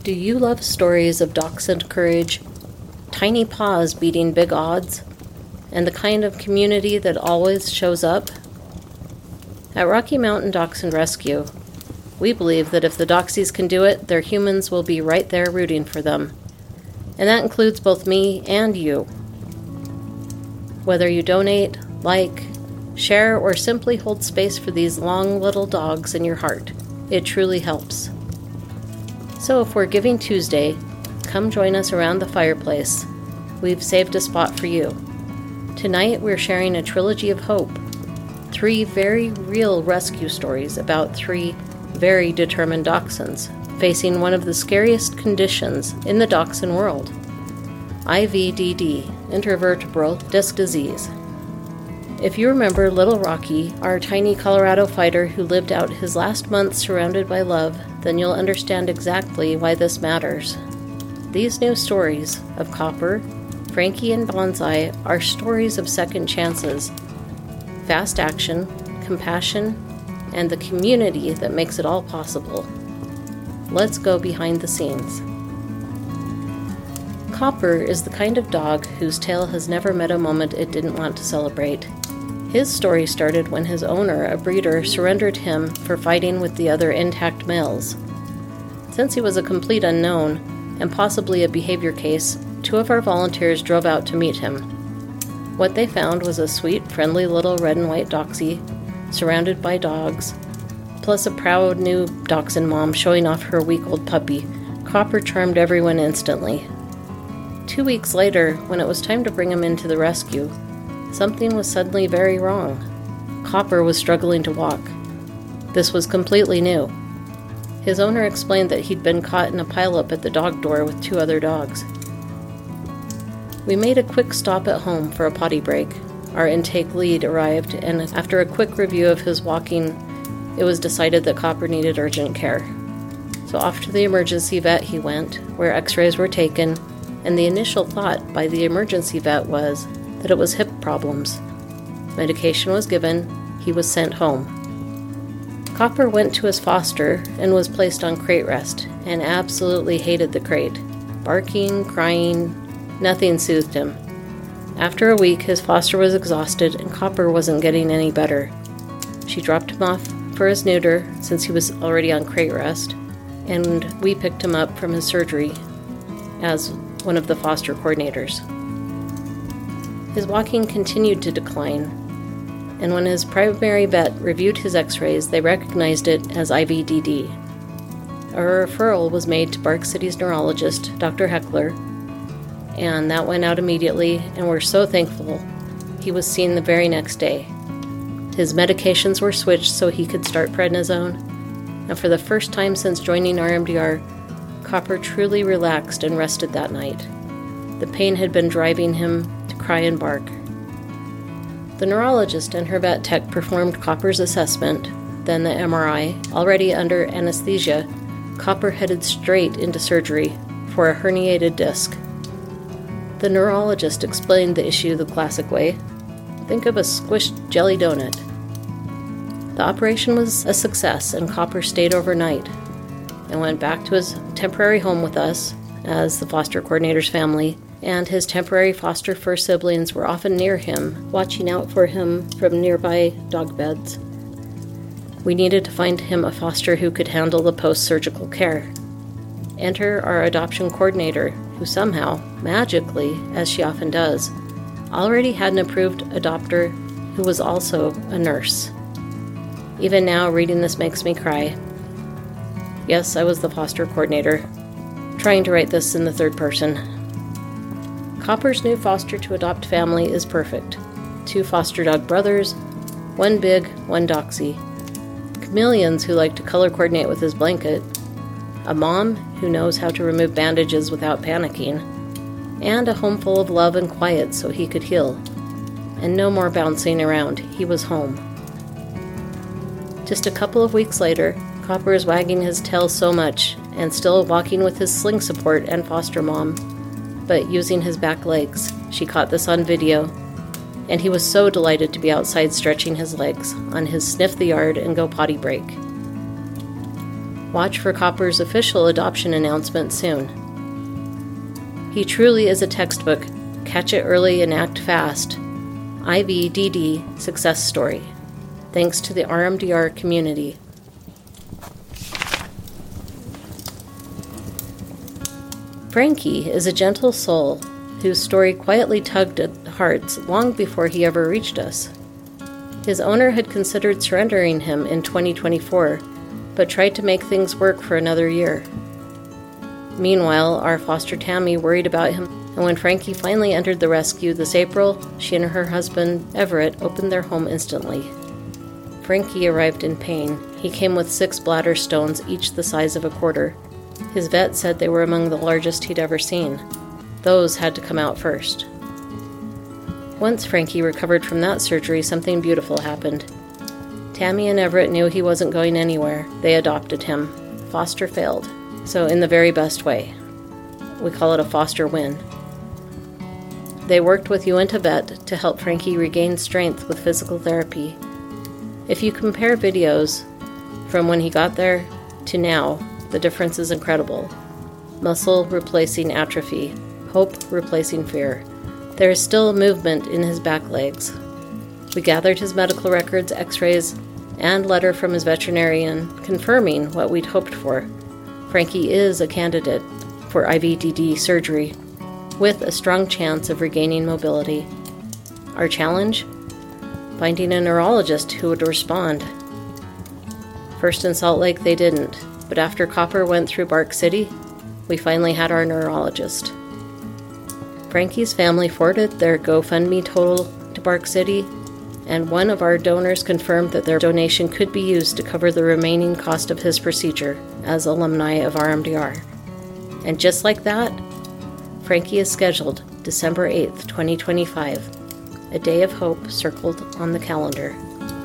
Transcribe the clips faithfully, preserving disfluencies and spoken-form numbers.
Do you love stories of dachshund courage, tiny paws beating big odds, and the kind of community that always shows up? At Rocky Mountain Dachshund Rescue, we believe that if the Doxies can do it, their humans will be right there rooting for them. And that includes both me and you. Whether you donate, like, share, or simply hold space for these long little dogs in your heart, it truly helps. So if we're Giving Tuesday, come join us around the fireplace. We've saved a spot for you. Tonight we're sharing a trilogy of hope. Three very real rescue stories about three very determined dachshunds facing one of the scariest conditions in the dachshund world, I V D D, intravertebral disc disease. If you remember Little Rocky, our tiny Colorado fighter who lived out his last month surrounded by love, then you'll understand exactly why this matters. These new stories of Copper, Frankie, and Bonsai are stories of second chances, fast action, compassion, and the community that makes it all possible. Let's go behind the scenes. Copper is the kind of dog whose tail has never met a moment it didn't want to celebrate. His story started when his owner, a breeder, surrendered him for fighting with the other intact males. Since he was a complete unknown, and possibly a behavior case, two of our volunteers drove out to meet him. What they found was a sweet, friendly little red and white Doxie, surrounded by dogs, plus a proud new dachshund mom showing off her week-old puppy. Copper charmed everyone instantly. Two weeks later, when it was time to bring him into the rescue, something was suddenly very wrong. Copper was struggling to walk. This was completely new. His owner explained that he'd been caught in a pileup at the dog door with two other dogs. We made a quick stop at home for a potty break. Our intake lead arrived, and after a quick review of his walking, it was decided that Copper needed urgent care. So off to the emergency vet he went, where x-rays were taken, and the initial thought by the emergency vet was that it was hip problems. Medication was given, he was sent home. Copper went to his foster and was placed on crate rest, and absolutely hated the crate. Barking, crying, nothing soothed him. After a week, his foster was exhausted and Copper wasn't getting any better. She dropped him off for his neuter, since he was already on crate rest, and we picked him up from his surgery as one of the foster coordinators. His walking continued to decline, and when his primary vet reviewed his x-rays, they recognized it as I V D D. A referral was made to Bark City's neurologist, Doctor Heckler, and that went out immediately, and we're so thankful he was seen the very next day. His medications were switched so he could start prednisone, and for the first time since joining R M D R, Copper truly relaxed and rested that night. The pain had been driving him to cry and bark. The neurologist and her vet tech performed Copper's assessment, then the M R I. Already under anesthesia, Copper headed straight into surgery for a herniated disc. The neurologist explained the issue the classic way. Think of a squished jelly donut. The operation was a success, and Copper stayed overnight and went back to his temporary home with us as the foster coordinator's family, and his temporary foster fur siblings were often near him, watching out for him from nearby dog beds. We needed to find him a foster who could handle the post-surgical care. Enter our adoption coordinator, who somehow, magically, as she often does, already had an approved adopter who was also a nurse. Even now, reading this makes me cry. Yes, I was the foster coordinator, trying to write this in the third person. Copper's new foster-to-adopt family is perfect. Two foster dog brothers, one big, one doxy. Chameleons who like to color coordinate with his blanket. A mom who knows how to remove bandages without panicking, and a home full of love and quiet so he could heal. And no more bouncing around, he was home. Just a couple of weeks later, Copper is wagging his tail so much, and still walking with his sling support and foster mom, but using his back legs. She caught this on video, and he was so delighted to be outside stretching his legs on his sniff the yard and go potty break. Watch for Copper's official adoption announcement soon. He truly is a textbook, catch it early and act fast, I V D D success story. Thanks to the R M D R community. Frankie is a gentle soul whose story quietly tugged at hearts long before he ever reached us. His owner had considered surrendering him in twenty twenty-four, but tried to make things work for another year. Meanwhile, our foster Tammy worried about him, and when Frankie finally entered the rescue this April, she and her husband, Everett, opened their home instantly. Frankie arrived in pain. He came with six bladder stones, each the size of a quarter. His vet said they were among the largest he'd ever seen. Those had to come out first. Once Frankie recovered from that surgery, something beautiful happened. Tammy and Everett knew he wasn't going anywhere. They adopted him. Foster failed, so in the very best way. We call it a foster win. They worked with Uinta Vet to help Frankie regain strength with physical therapy. If you compare videos from when he got there to now, the difference is incredible. Muscle replacing atrophy, hope replacing fear. There is still movement in his back legs. We gathered his medical records, x-rays, and letter from his veterinarian confirming what we'd hoped for. Frankie is a candidate for I V D D surgery with a strong chance of regaining mobility. Our challenge? Finding a neurologist who would respond. First in Salt Lake, they didn't, but after Copper went through Bark City, we finally had our neurologist. Frankie's family forwarded their GoFundMe total to Bark City, and one of our donors confirmed that their donation could be used to cover the remaining cost of his procedure as alumni of R M D R. And just like that, Frankie is scheduled December eighth, twenty twenty-five, a day of hope circled on the calendar.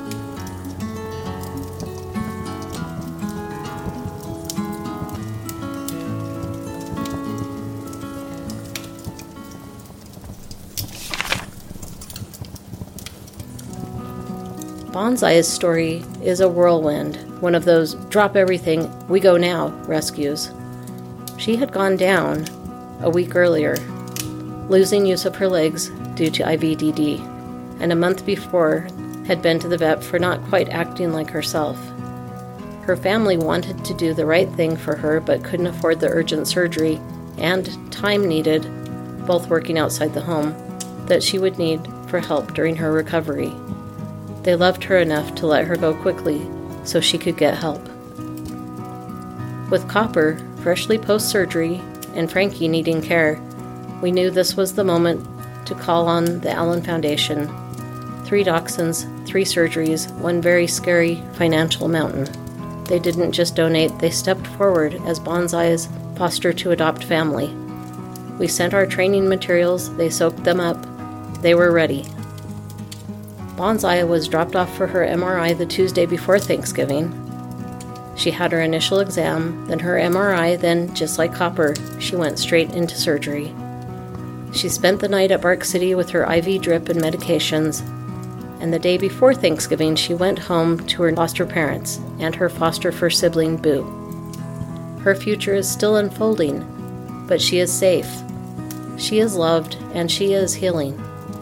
Bonsai's story is a whirlwind, one of those drop everything, we go now rescues. She had gone down a week earlier, losing use of her legs due to I V D D, and a month before had been to the vet for not quite acting like herself. Her family wanted to do the right thing for her but couldn't afford the urgent surgery and time needed, both working outside the home, that she would need for help during her recovery. They loved her enough to let her go quickly so she could get help. With Copper freshly post-surgery and Frankie needing care, we knew this was the moment to call on the Allen Foundation. Three dachshunds, three surgeries, one very scary financial mountain. They didn't just donate, they stepped forward as Bonsai's foster-to-adopt family. We sent our training materials, they soaked them up, they were ready. Bonsai was dropped off for her M R I the Tuesday before Thanksgiving. She had her initial exam, then her M R I, then, just like Copper, she went straight into surgery. She spent the night at Bark City with her I V drip and medications, and the day before Thanksgiving she went home to her foster parents and her foster first sibling, Boo. Her future is still unfolding, but she is safe. She is loved, and she is healing.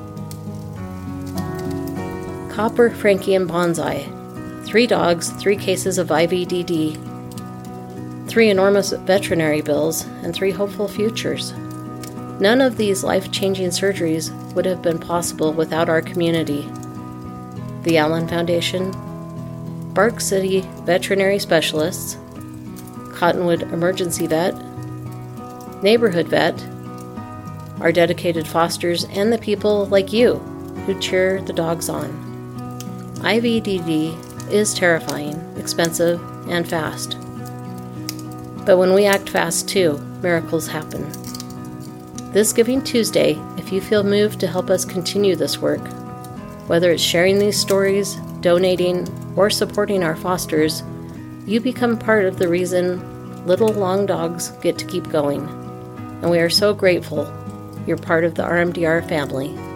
Copper, Frankie, and Bonsai. Three dogs, three cases of I V D D, three enormous veterinary bills, and three hopeful futures. None of these life-changing surgeries would have been possible without our community. The Allen Foundation, Bark City Veterinary Specialists, Cottonwood Emergency Vet, Neighborhood Vet, our dedicated fosters, and the people like you who cheer the dogs on. I V D D is terrifying, expensive, and fast. But when we act fast too, miracles happen. This Giving Tuesday, if you feel moved to help us continue this work, whether it's sharing these stories, donating, or supporting our fosters, you become part of the reason little long dogs get to keep going. And we are so grateful you're part of the R M D R family.